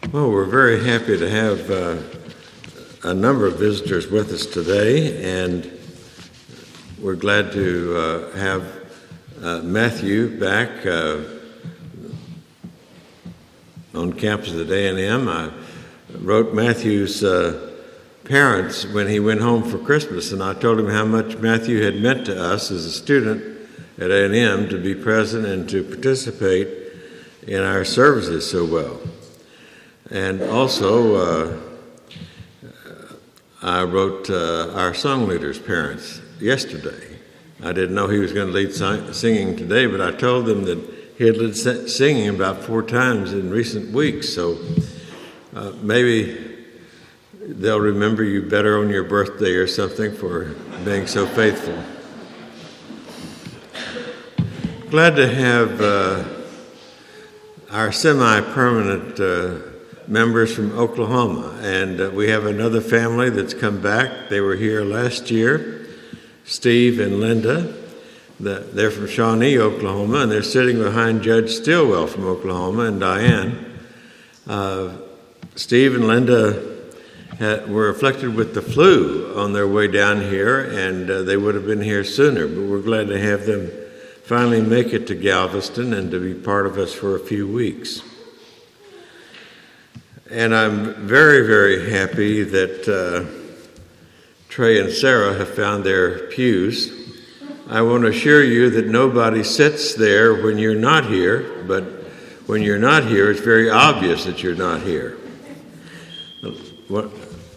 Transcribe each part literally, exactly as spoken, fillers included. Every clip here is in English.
Well, we're very happy to have uh, a number of visitors with us today, and we're glad to uh, have uh, Matthew back uh, on campus at A and M. I wrote Matthew's uh, parents when he went home for Christmas, and I told him how much Matthew had meant to us as a student at A and M to be present and to participate in our services so well. And also, uh, I wrote uh, our song leader's parents yesterday. I didn't know he was going to lead sing- singing today, but I told them that he had led singing about four times in recent weeks, so uh, maybe they'll remember you better on your birthday or something for being so faithful. Glad to have uh, our semi-permanent uh, members from Oklahoma, and uh, we have another family that's come back. They were here last year, Steve and Linda. The, they're from Shawnee, Oklahoma, and they're sitting behind Judge Stillwell from Oklahoma and Diane. Uh, Steve and Linda had, were afflicted with the flu on their way down here, and uh, they would have been here sooner, but we're glad to have them finally make it to Galveston and to be part of us for a few weeks. And I'm very, very happy that uh, Trey and Sarah have found their pews. I want to assure you that nobody sits there when you're not here, but when you're not here, it's very obvious that you're not here. What,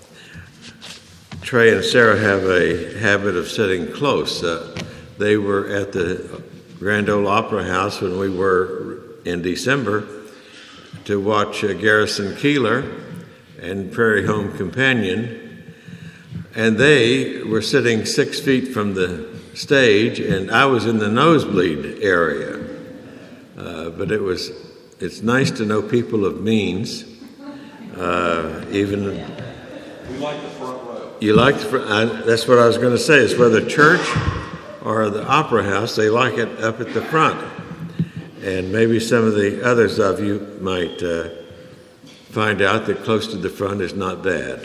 Trey and Sarah have a habit of sitting close. Uh, they were at the Grand Ole Opera House when we were in December to watch uh, Garrison Keillor and Prairie Home Companion, and they were sitting six feet from the stage, and I was in the nosebleed area. Uh, but it was, it's nice to know people of means, uh, even... We like the front row. You like the front, I, that's what I was going to say, it's whether church or the opera house, they like it up at the front. And maybe some of the others of you might uh, find out that close to the front is not bad.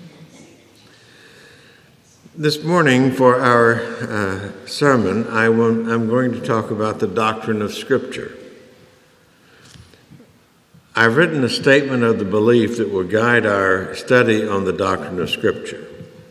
This morning for our uh, sermon, I will, I'm going to talk about the doctrine of Scripture. I've written a statement of the belief that will guide our study on the doctrine of Scripture.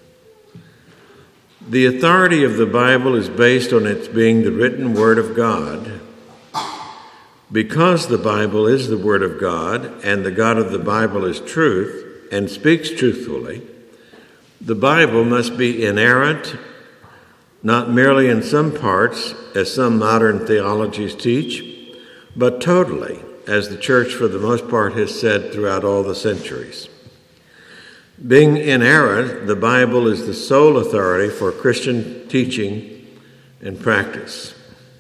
The authority of the Bible is based on its being the written Word of God. Because the Bible is the Word of God, and the God of the Bible is truth, and speaks truthfully, the Bible must be inerrant, not merely in some parts, as some modern theologies teach, but totally, as the Church for the most part has said throughout all the centuries. Being inerrant, the Bible is the sole authority for Christian teaching and practice.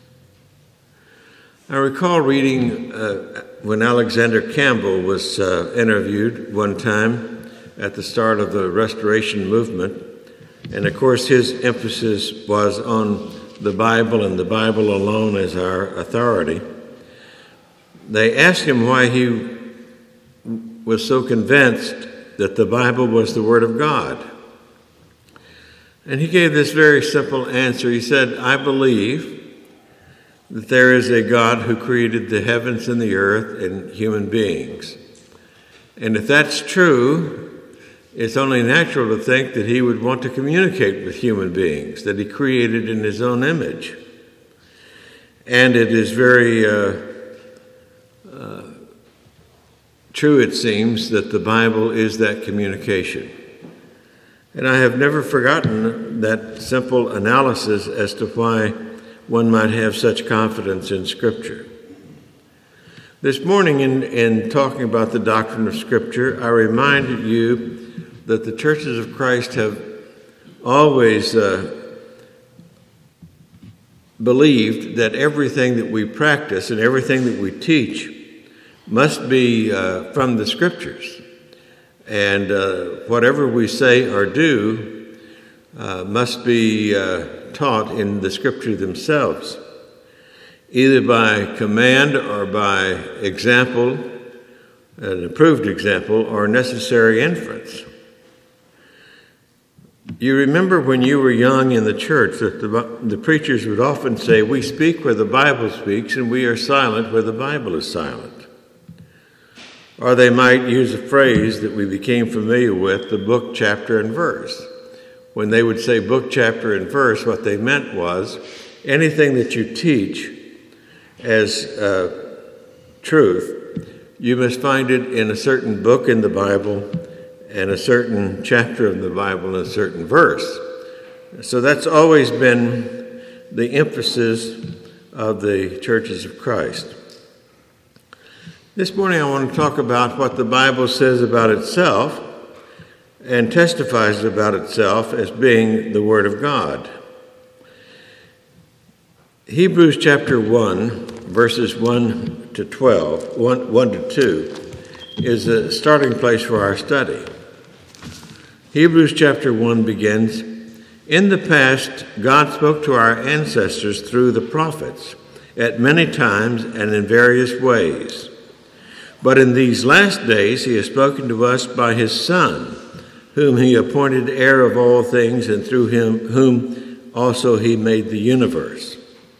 I recall reading uh, when Alexander Campbell was uh, interviewed one time at the start of the Restoration movement, and of course his emphasis was on the Bible and the Bible alone as our authority. They asked him why he was so convinced that the Bible was the Word of God. And he gave this very simple answer. He said, I believe that there is a God who created the heavens and the earth and human beings. And if that's true, it's only natural to think that he would want to communicate with human beings, that he created in his own image. And it is very uh, uh, true, it seems, that the Bible is that communication. And I have never forgotten that simple analysis as to why one might have such confidence in Scripture. This morning, in, in talking about the doctrine of Scripture, I reminded you that the churches of Christ have always uh, believed that everything that we practice and everything that we teach must be uh, from the Scriptures. And uh, whatever we say or do uh, must be uh, taught in the Scripture themselves, either by command or by example an approved example, or necessary inference. You remember when you were young in the church that the, the preachers would often say, we speak where the Bible speaks and we are silent where the Bible is silent. Or they might use a phrase that we became familiar with, the book, chapter, and verse. When they would say book, chapter, and verse, what they meant was anything that you teach as uh, truth, you must find it in a certain book in the Bible and a certain chapter of the Bible and a certain verse. So that's always been the emphasis of the churches of Christ. This morning I want to talk about what the Bible says about itself and testifies about itself as being the Word of God. Hebrews chapter one, verses one to twelve, one, one to two, is a starting place for our study. Hebrews chapter one begins, in the past, God spoke to our ancestors through the prophets at many times and in various ways. But in these last days he has spoken to us by his Son, whom he appointed heir of all things, and through him whom also he made the universe.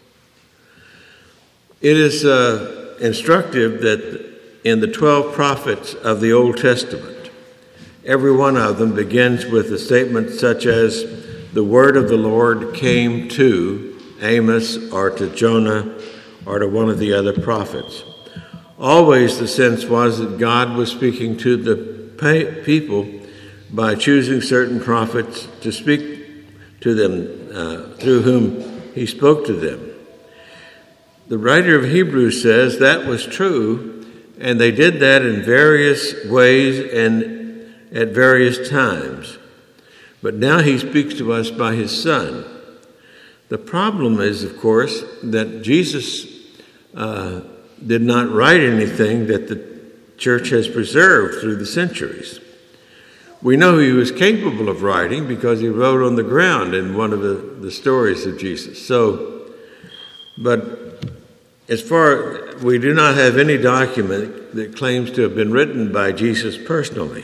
It is uh, instructive that in the twelve prophets of the Old Testament, every one of them begins with a statement such as, the word of the Lord came to Amos or to Jonah or to one of the other prophets. Always the sense was that God was speaking to the people by choosing certain prophets to speak to them, uh, through whom he spoke to them. The writer of Hebrews says that was true, and they did that in various ways and at various times. But now he speaks to us by his Son. The problem is, of course, that Jesus uh, did not write anything that the church has preserved through the centuries. We know he was capable of writing because he wrote on the ground in one of the, the stories of Jesus. So, but as far, we do not have any document that claims to have been written by Jesus personally.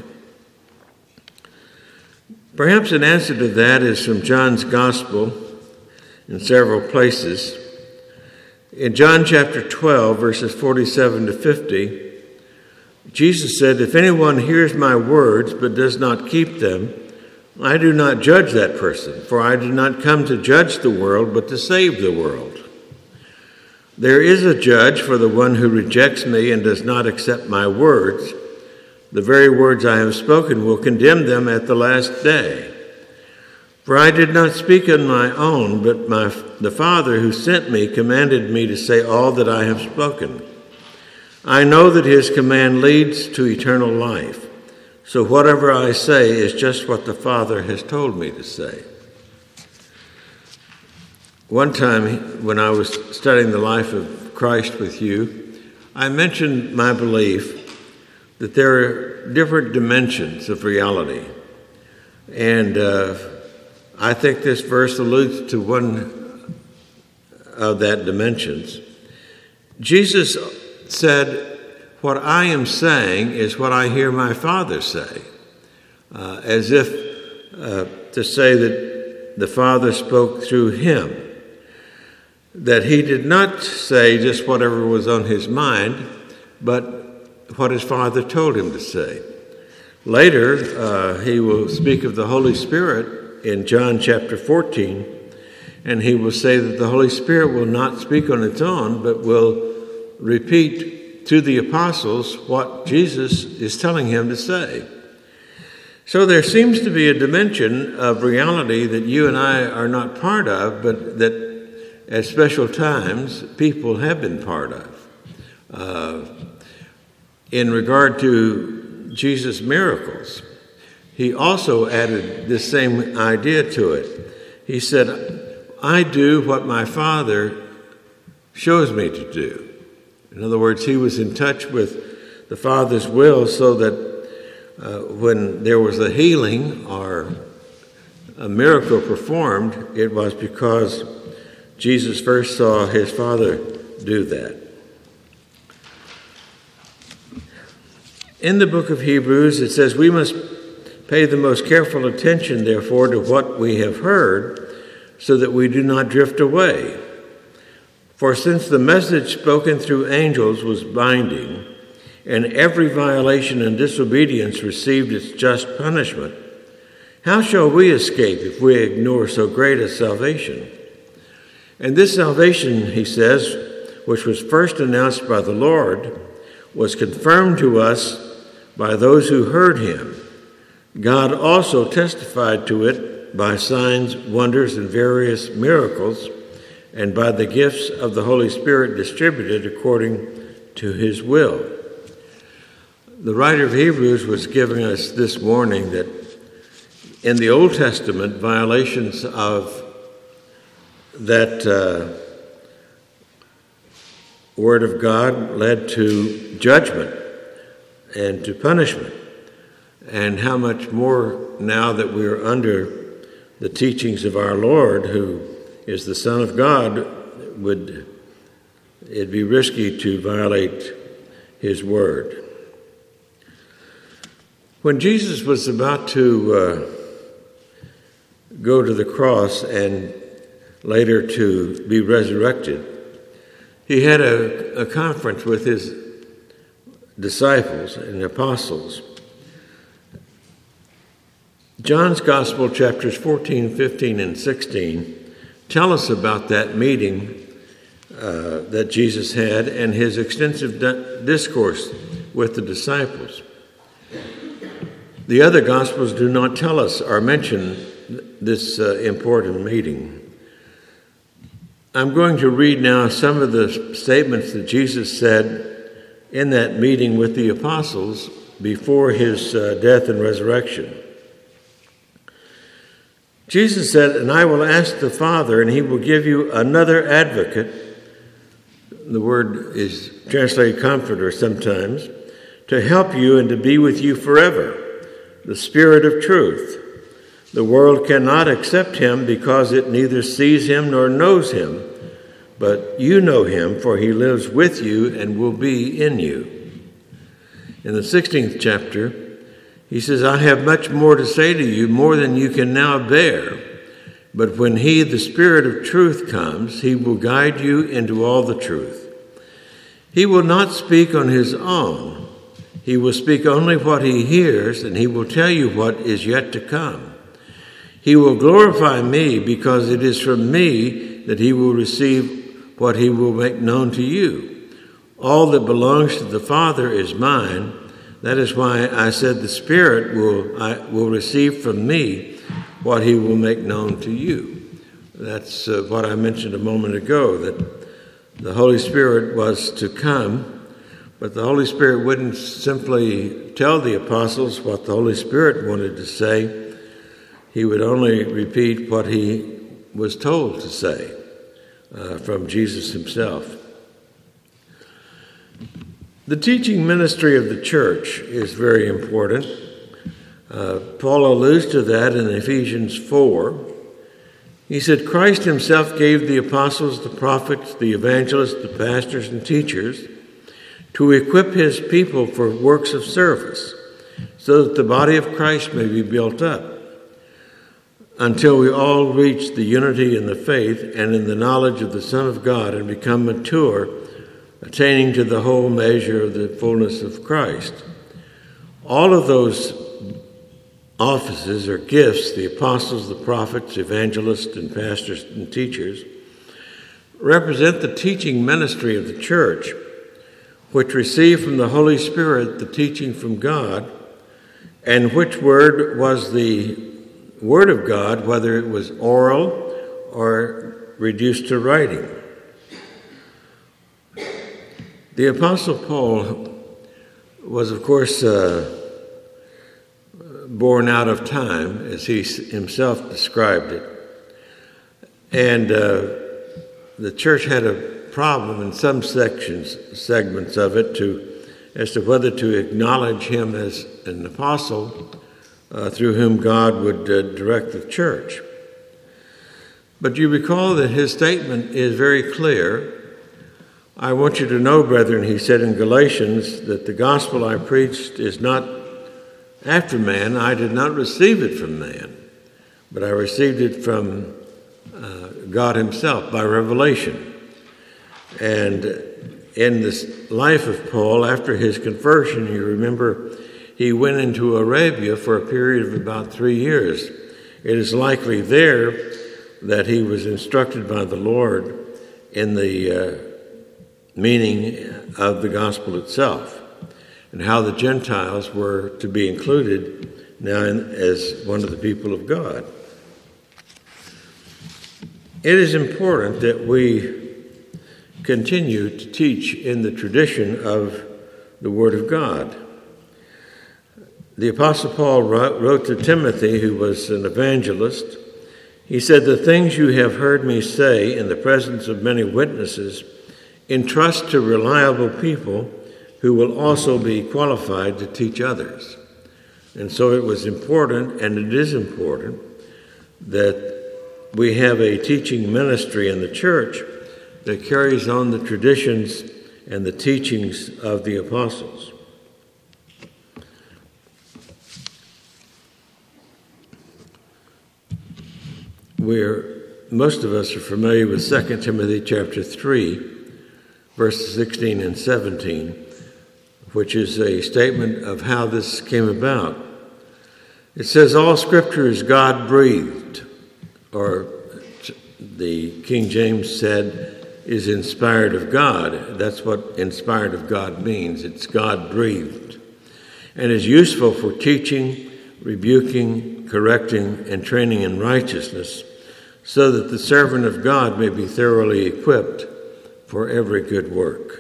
Perhaps an answer to that is from John's Gospel in several places. In John chapter twelve, verses forty-seven to fifty, Jesus said, if anyone hears my words but does not keep them, I do not judge that person, for I did not come to judge the world, but to save the world. There is a judge for the one who rejects me and does not accept my words. The very words I have spoken will condemn them at the last day. For I did not speak on my own, but my, the Father who sent me commanded me to say all that I have spoken. I know that his command leads to eternal life. So whatever I say is just what the Father has told me to say. One time when I was studying the life of Christ with you, I mentioned my belief that there are different dimensions of reality. And uh, I think this verse alludes to one of that dimensions. Jesus said, what I am saying is what I hear my Father say, uh, as if uh, to say that the Father spoke through him, that he did not say just whatever was on his mind, but what his Father told him to say. Later, uh, he will speak of the Holy Spirit in John chapter fourteen, and he will say that the Holy Spirit will not speak on its own, but will repeat to the apostles what Jesus is telling him to say. So there seems to be a dimension of reality that you and I are not part of, but that at special times people have been part of. Uh, In regard to Jesus' miracles, he also added this same idea to it. He said, I do what my Father shows me to do. In other words, he was in touch with the Father's will so that uh, when there was a healing or a miracle performed, it was because Jesus first saw his Father do that. In the book of Hebrews, it says, we must pay the most careful attention, therefore, to what we have heard, so that we do not drift away. For since the message spoken through angels was binding, and every violation and disobedience received its just punishment, how shall we escape if we ignore so great a salvation? And this salvation, he says, which was first announced by the Lord, was confirmed to us by those who heard him. God also testified to it by signs, wonders, and various miracles, and by the gifts of the Holy Spirit distributed according to his will. The writer of Hebrews was giving us this morning that in the Old Testament, violations of that uh, Word of God led to judgment and to punishment. And how much more now that we are under the teachings of our Lord, who is the Son of God, would it be risky to violate his word. When Jesus was about to uh, go to the cross and later to be resurrected, he had a, a conference with his disciples and apostles. John's Gospel, chapters fourteen, fifteen, and sixteen, tell us about that meeting uh, that Jesus had and his extensive di- discourse with the disciples. The other Gospels do not tell us or mention this uh, important meeting. I'm going to read now some of the statements that Jesus said in that meeting with the apostles before his uh, death and resurrection. Jesus said, "And I will ask the Father, and he will give you another advocate." The word is translated comforter sometimes, "to help you and to be with you forever, the Spirit of truth. The world cannot accept him because it neither sees him nor knows him, but you know him, for he lives with you and will be in you." In the sixteenth chapter, he says, "I have much more to say to you, more than you can now bear. But when he, the Spirit of truth, comes, he will guide you into all the truth. He will not speak on his own. He will speak only what he hears, and he will tell you what is yet to come. He will glorify me, because it is from me that he will receive what he will make known to you. All that belongs to the Father is mine. That is why I said the Spirit will I, will receive from me what he will make known to you." That's uh, what I mentioned a moment ago, that the Holy Spirit was to come, but the Holy Spirit wouldn't simply tell the apostles what the Holy Spirit wanted to say. He would only repeat what he was told to say uh, from Jesus himself. The teaching ministry of the church is very important. Uh, Paul alludes to that in Ephesians four. He said, "Christ himself gave the apostles, the prophets, the evangelists, the pastors, and teachers to equip his people for works of service, so that the body of Christ may be built up, until we all reach the unity in the faith and in the knowledge of the Son of God and become mature, attaining to the whole measure of the fullness of Christ." All of those offices or gifts, the apostles, the prophets, evangelists, and pastors and teachers, represent the teaching ministry of the church, which receive from the Holy Spirit the teaching from God, and which word was the Word of God, whether it was oral or reduced to writing. The Apostle Paul was, of course, uh, born out of time, as he himself described it. And uh, the church had a problem in some sections, segments of it, to as to whether to acknowledge him as an apostle uh, through whom God would uh, direct the church. But you recall that his statement is very clear I want you to know, brethren, he said in Galatians, that the gospel I preached is not after man. I did not receive it from man, but I received it from uh, God himself by revelation. And in this life of Paul, after his conversion, you remember, he went into Arabia for a period of about three years. It is likely there that he was instructed by the Lord in the uh, meaning of the gospel itself and how the Gentiles were to be included now in, as one of the people of God. It is important that we continue to teach in the tradition of the Word of God. The Apostle Paul wrote to Timothy, who was an evangelist. He said, "The things you have heard me say in the presence of many witnesses, entrust to reliable people who will also be qualified to teach others." And so it was important, and it is important, that we have a teaching ministry in the church that carries on the traditions and the teachings of the apostles. We're, most of us are familiar with Second Timothy chapter three, verses sixteen and seventeen, which is a statement of how this came about. It says, "All Scripture is God-breathed," or the King James said, is inspired of God. That's what inspired of God means. It's God-breathed, and is useful for teaching, rebuking, correcting, and training in righteousness, so that the servant of God may be thoroughly equipped for every good work.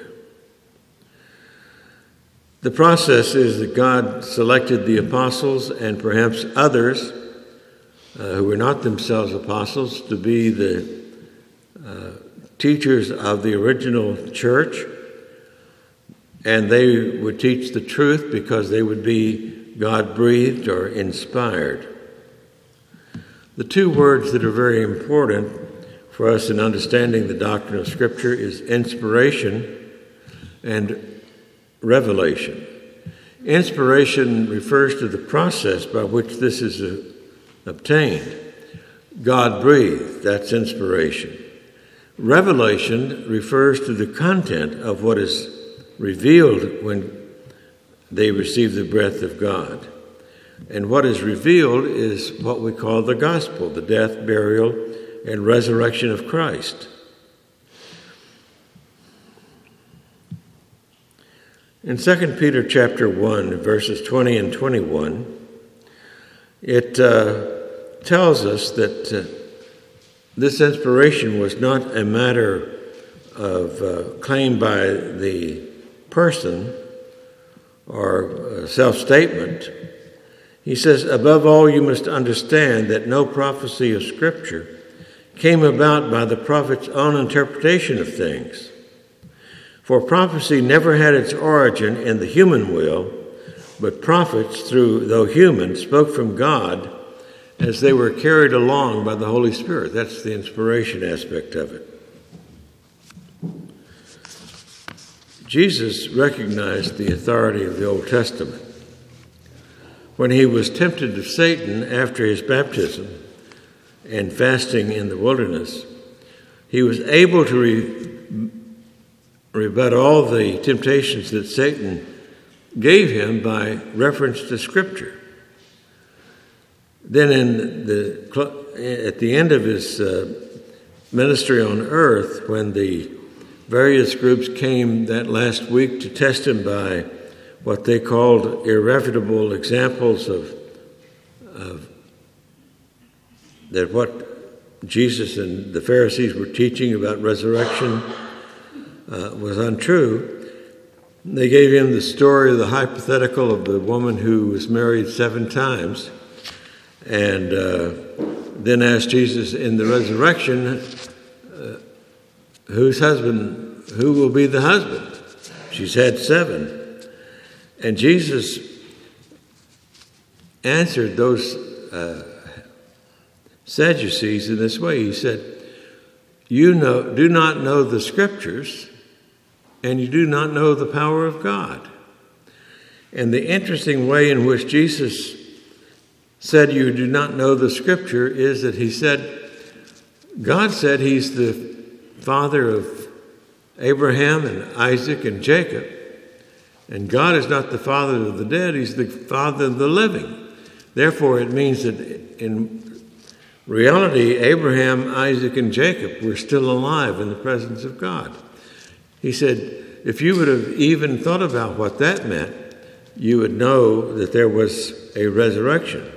The process is that God selected the apostles and perhaps others uh, who were not themselves apostles to be the uh, teachers of the original church, and they would teach the truth because they would be God-breathed or inspired. The two words that are very important for us in understanding the doctrine of Scripture is inspiration and revelation. Inspiration refers to the process by which this is uh, obtained. God-breathed, that's inspiration. Revelation refers to the content of what is revealed when they receive the breath of God. And what is revealed is what we call the gospel, the death, burial, and resurrection of Christ. In Second Peter chapter one, verses twenty and twenty-one, it uh, tells us that uh, this inspiration was not a matter of uh, claim by the person or self-statement. He says, "Above all, you must understand that no prophecy of Scripture came about by the prophet's own interpretation of things. For prophecy never had its origin in the human will, but prophets, through though human, spoke from God as they were carried along by the Holy Spirit." That's the inspiration aspect of it. Jesus recognized the authority of the Old Testament. When he was tempted of Satan after his baptism and fasting in the wilderness, he was able to re- rebut all the temptations that Satan gave him by reference to Scripture. Then in the, at the end of his uh, ministry on earth, when the various groups came that last week to test him by what they called irrefutable examples of, of that what Jesus and the Pharisees were teaching about resurrection uh, was untrue, they gave him the story of the hypothetical of the woman who was married seven times, and uh, then asked Jesus in the resurrection, uh, whose husband, who will be the husband? She's had seven. And Jesus answered those uh, Sadducees in this way. He said, "You know, do not know the Scriptures and you do not know the power of God. And the interesting way in which Jesus said you do not know the Scripture is that he said, God said he's the father of Abraham and Isaac and Jacob. And God is not the father of the dead, he's the father of the living. Therefore, it means that in reality, Abraham, Isaac, and Jacob were still alive in the presence of God. He said, if you would have even thought about what that meant, you would know that there was a resurrection.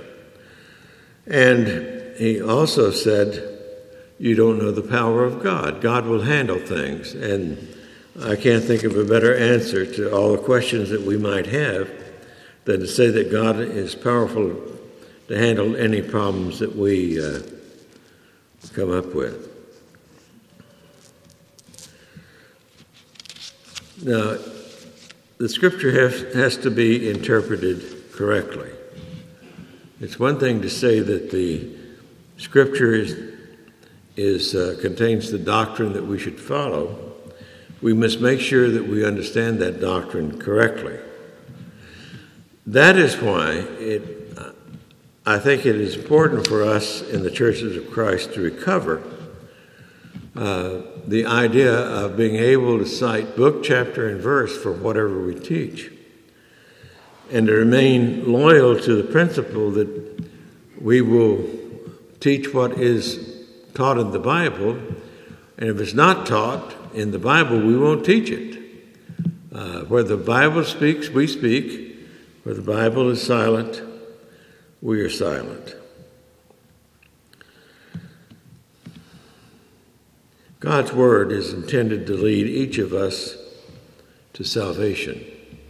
And he also said, you don't know the power of God. God will handle things. And I can't think of a better answer to all the questions that we might have than to say that God is powerful to handle any problems that we uh, come up with. Now, the Scripture has, has to be interpreted correctly. It's one thing to say that the Scripture is, is uh, contains the doctrine that we should follow. We must make sure that we understand that doctrine correctly. That is why it, I think it is important for us in the churches of Christ to recover uh, the idea of being able to cite book, chapter, and verse for whatever we teach, and to remain loyal to the principle that we will teach what is taught in the Bible, and if it's not taught in the Bible, we won't teach it. Uh, where the Bible speaks, we speak. Where the Bible is silent, we are silent. God's Word is intended to lead each of us to salvation.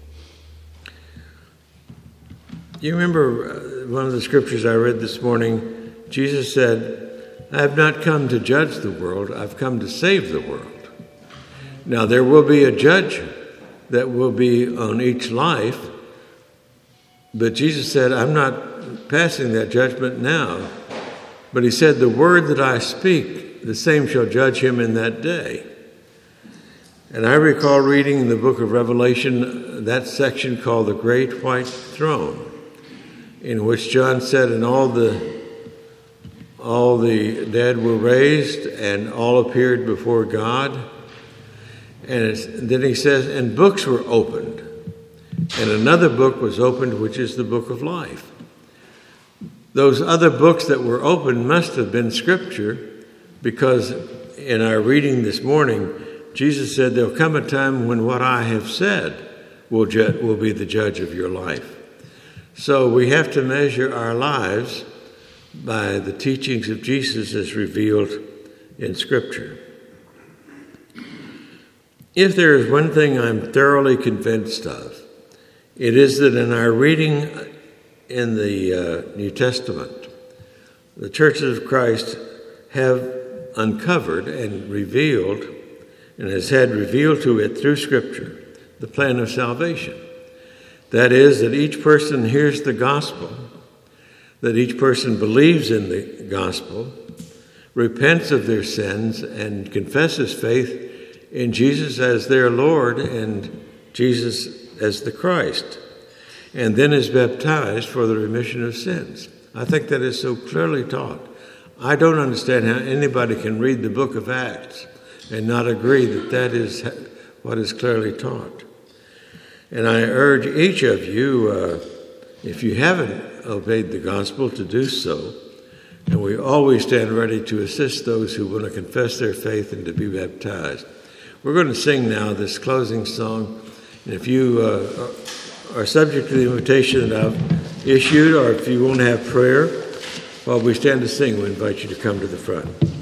You remember uh, one of the scriptures I read this morning? Jesus said, I have not come to judge the world, I've come to save the world. Now, there will be a judge that will be on each life, but Jesus said, I'm not passing that judgment now. But he said, the word that I speak, the same shall judge him in that day. And I recall reading in the book of Revelation that section called the Great White Throne, in which John said, and all the all the dead were raised, and all appeared before God. And it's, then he says, and books were opened. And another book was opened, which is the book of life. Those other books that were opened must have been Scripture, because in our reading this morning, Jesus said, there'll come a time when what I have said will, ju- will be the judge of your life. So we have to measure our lives by the teachings of Jesus as revealed in Scripture. If there is one thing I'm thoroughly convinced of, it is that in our reading in the uh, New Testament, the churches of Christ have uncovered and revealed, and has had revealed to it through Scripture, the plan of salvation. That is, that each person hears the gospel, that each person believes in the gospel, repents of their sins, and confesses faith in Jesus as their Lord and Jesus as the Christ, and then is baptized for the remission of sins. I think that is so clearly taught. I don't understand how anybody can read the book of Acts and not agree that that is what is clearly taught. And I urge each of you, uh, if you haven't obeyed the gospel, to do so. And we always stand ready to assist those who want to confess their faith and to be baptized. We're going to sing now this closing song. And if you uh, are subject to the invitation that I've issued, or if you want to have prayer while we stand to sing, we invite you to come to the front.